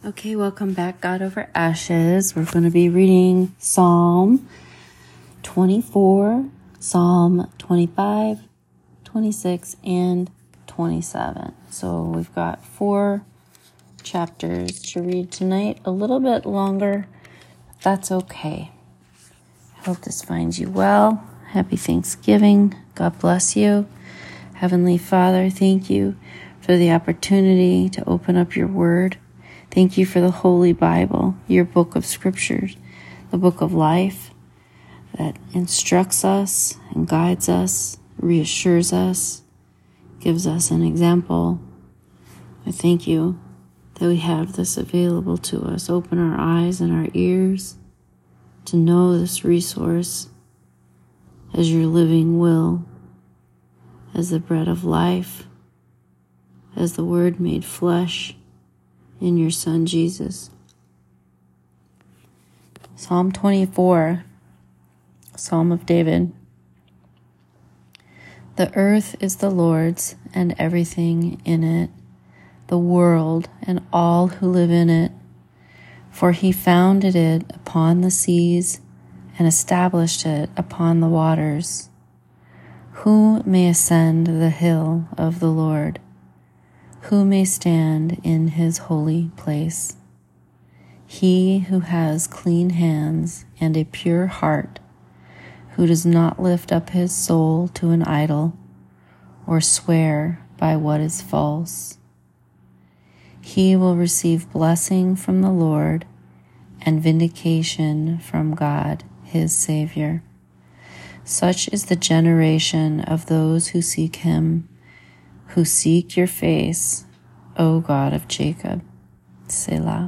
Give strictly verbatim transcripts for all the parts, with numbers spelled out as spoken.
Okay, welcome back, God Over Ashes. We're going to be reading Psalm twenty-four, Psalm twenty-five, twenty-six, and twenty-seven. So we've got four chapters to read tonight, a little bit longer, but that's okay. I hope this finds you well. Happy Thanksgiving. God bless you. Heavenly Father, thank you for the opportunity to open up your word. Thank you for the Holy Bible, your book of scriptures, the book of life that instructs us and guides us, reassures us, gives us an example. I thank you that we have this available to us. Open our eyes and our ears to know this resource as your living will, as the bread of life, as the word made flesh in your Son, Jesus. Psalm twenty-four, Psalm of David. The earth is the Lord's and everything in it, the world and all who live in it. For he founded it upon the seas and established it upon the waters. Who may ascend the hill of the Lord? Who may stand in his holy place? He who has clean hands and a pure heart, who does not lift up his soul to an idol or swear by what is false. He will receive blessing from the Lord and vindication from God, his Savior. Such is the generation of those who seek him, who seek your face, O God of Jacob. Selah.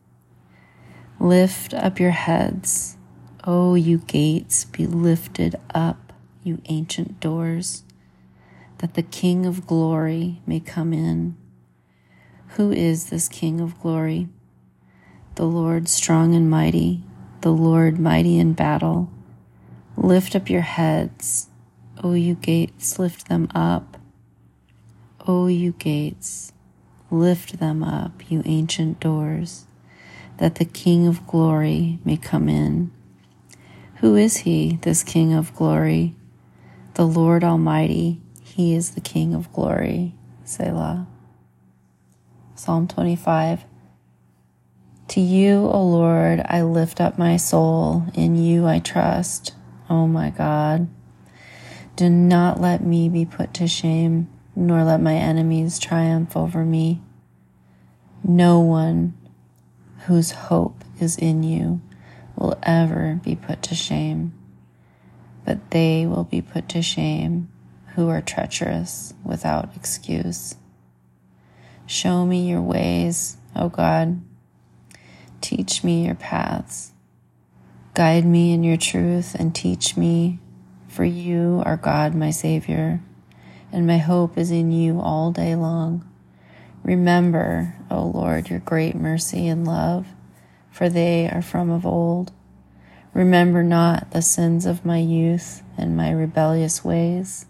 Lift up your heads, O you gates, be lifted up, you ancient doors, that the King of glory may come in. Who is this King of glory? The Lord strong and mighty, the Lord mighty in battle. Lift up your heads, O you gates, lift them up. O you gates, lift them up, you ancient doors, that the King of glory may come in. Who is he, this King of glory? The Lord Almighty, he is the King of glory. Selah. Psalm twenty-five. To you, O Lord, I lift up my soul, in you I trust. O my God, do not let me be put to shame, nor let my enemies triumph over me. No one whose hope is in you will ever be put to shame, but they will be put to shame who are treacherous without excuse. Show me your ways, O God. Teach me your paths. Guide me in your truth and teach me, for you are God, my Savior, and my hope is in you all day long. Remember, O Lord, your great mercy and love, for they are from of old. Remember not the sins of my youth and my rebellious ways.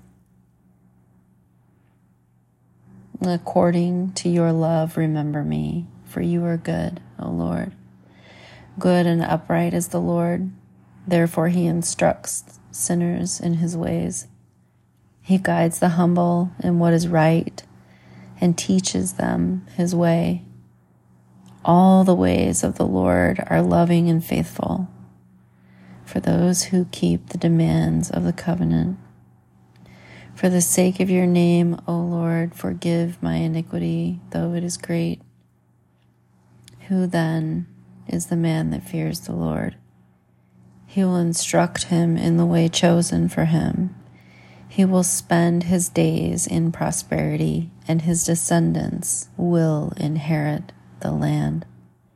According to your love, remember me, for you are good, O Lord. Good and upright is the Lord, therefore he instructs sinners in his ways. He guides the humble in what is right and teaches them his way. All the ways of the Lord are loving and faithful for those who keep the demands of the covenant. For the sake of your name, O Lord, forgive my iniquity, though it is great. Who then is the man that fears the Lord? He will instruct him in the way chosen for him. He will spend his days in prosperity, and his descendants will inherit the land.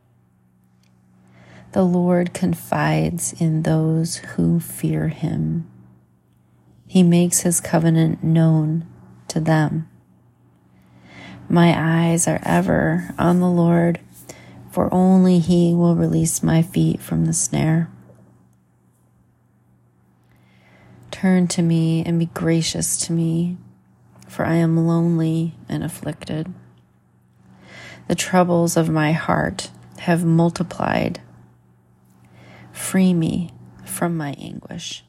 The Lord confides in those who fear him. He makes his covenant known to them. My eyes are ever on the Lord, for only he will release my feet from the snare. Turn to me and be gracious to me, for I am lonely and afflicted. The troubles of my heart have multiplied. Free me from my anguish.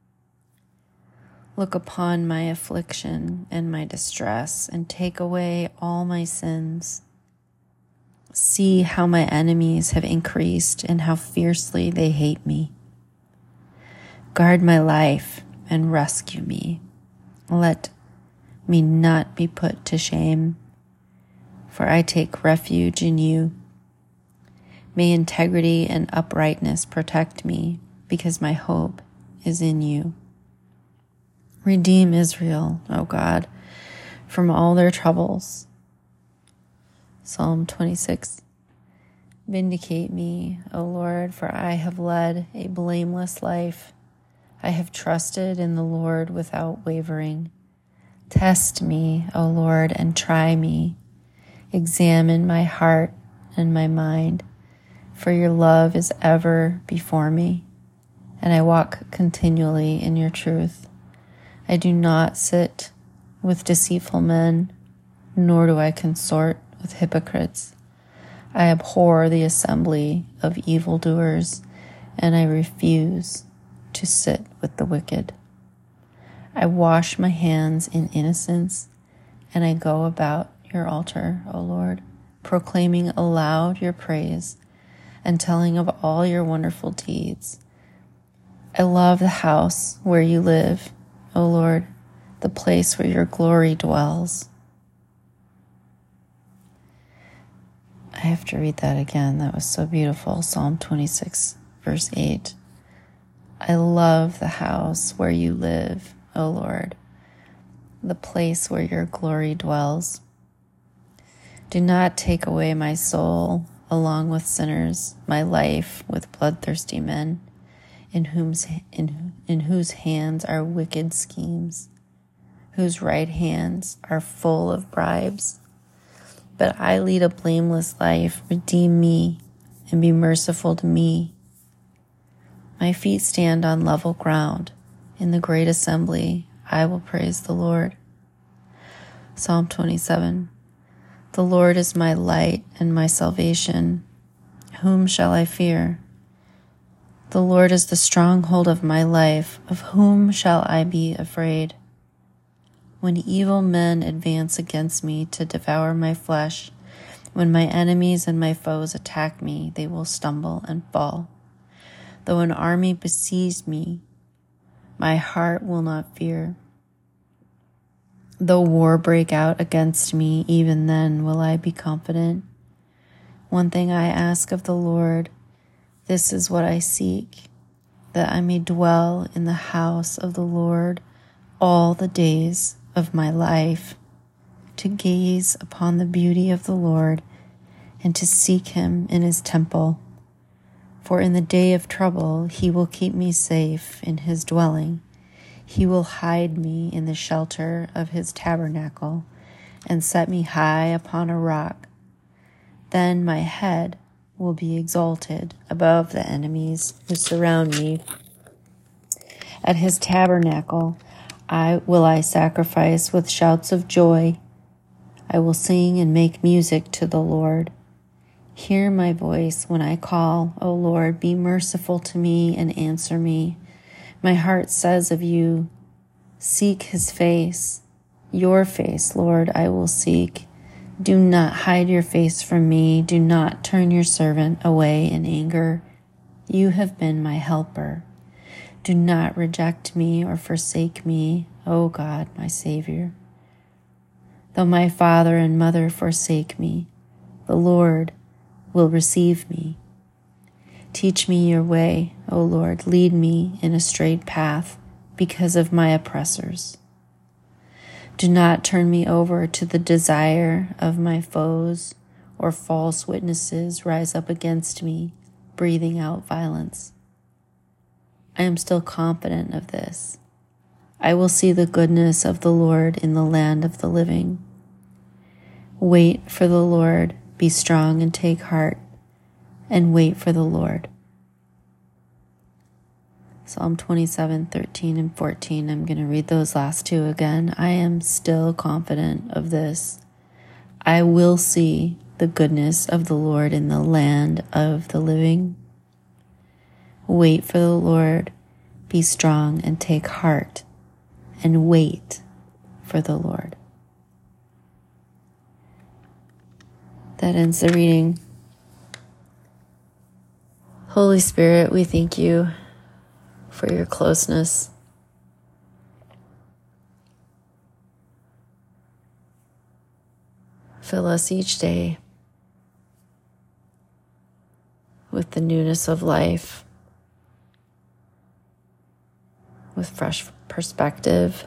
Look upon my affliction and my distress, and take away all my sins. See how my enemies have increased and how fiercely they hate me. Guard my life and rescue me. Let me not be put to shame, for I take refuge in you. May integrity and uprightness protect me, because my hope is in you. Redeem Israel, O God, from all their troubles. Psalm twenty-six. Vindicate me, O Lord, for I have led a blameless life. I have trusted in the Lord without wavering. Test me, O Lord, and try me. Examine my heart and my mind, for your love is ever before me, and I walk continually in your truth. I do not sit with deceitful men, nor do I consort with hypocrites. I abhor the assembly of evildoers, and I refuse to sit with the wicked. I wash my hands in innocence, and I go about your altar, O Lord, proclaiming aloud your praise and telling of all your wonderful deeds. I love the house where you live, O Lord, the place where your glory dwells. I have to read that again. That was so beautiful. Psalm twenty-six, verse eight. I love the house where you live, O Lord, the place where your glory dwells. Do not take away my soul along with sinners, my life with bloodthirsty men, in whom's in, in whose hands are wicked schemes, whose right hands are full of bribes. But I lead a blameless life. Redeem me and be merciful to me. My feet stand on level ground. In the great assembly, I will praise the Lord. Psalm twenty-seven. The Lord is my light and my salvation. Whom shall I fear? The Lord is the stronghold of my life. Of whom shall I be afraid? When evil men advance against me to devour my flesh, when my enemies and my foes attack me, they will stumble and fall. Though an army besiege me, my heart will not fear. Though war break out against me, even then will I be confident. One thing I ask of the Lord, this is what I seek, that I may dwell in the house of the Lord all the days of my life, to gaze upon the beauty of the Lord and to seek him in his temple. For in the day of trouble he will keep me safe in his dwelling. He will hide me in the shelter of his tabernacle and set me high upon a rock. Then my head will be exalted above the enemies who surround me. At his tabernacle I will I sacrifice with shouts of joy. I will sing and make music to the Lord. Hear my voice when I call, O Lord, be merciful to me and answer me. My heart says of you, seek his face. Your face, Lord, I will seek. Do not hide your face from me. Do not turn your servant away in anger. You have been my helper. Do not reject me or forsake me, O God, my Savior. Though my father and mother forsake me, the Lord will receive me. Teach me your way, O Lord. Lead me in a straight path because of my oppressors. Do not turn me over to the desire of my foes, or false witnesses rise up against me, breathing out violence. I am still confident of this. I will see the goodness of the Lord in the land of the living. Wait for the Lord, be strong and take heart, and wait for the Lord. Psalm twenty-seven, thirteen, and fourteen. I'm going to read those last two again. I am still confident of this. I will see the goodness of the Lord in the land of the living. Wait for the Lord, be strong and take heart, and wait for the Lord. That ends the reading. Holy Spirit, we thank you for your closeness. Fill us each day with the newness of life, with fresh perspective.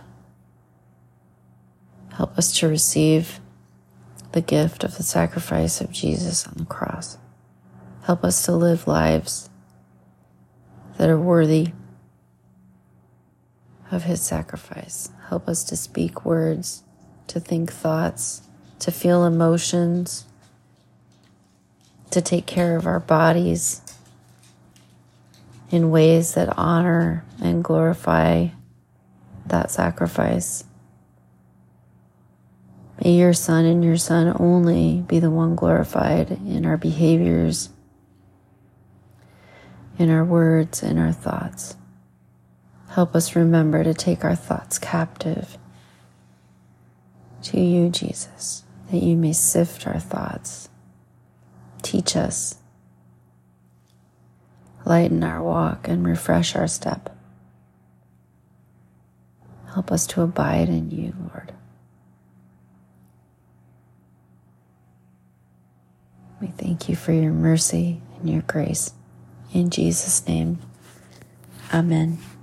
Help us to receive the gift of the sacrifice of Jesus on the cross. Help us to live lives that are worthy of his sacrifice. Help us to speak words, to think thoughts, to feel emotions, to take care of our bodies in ways that honor and glorify that sacrifice. May your Son and your Son only be the one glorified in our behaviors, in our words, in our thoughts. Help us remember to take our thoughts captive to you, Jesus, that you may sift our thoughts. Teach us, lighten our walk, and refresh our step. Help us to abide in you, Lord. We thank you for your mercy and your grace. In Jesus' name, amen.